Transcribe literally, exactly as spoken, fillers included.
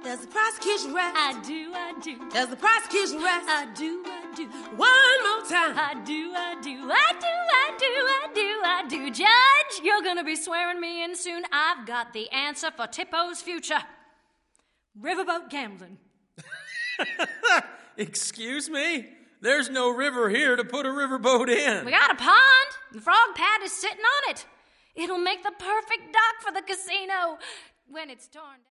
Does the prosecution rest? I do, I do. Does the prosecution rest? I do, I do. One more time. I do, I do. I do, I do, I do, I do. Judge, you're gonna be swearing me in soon. I've got the answer for Tippo's future. Riverboat gambling. Excuse me? There's no river here to put a riverboat in. We got a pond. The frog pad is sitting on it. It'll make the perfect dock for the casino when it's torn down.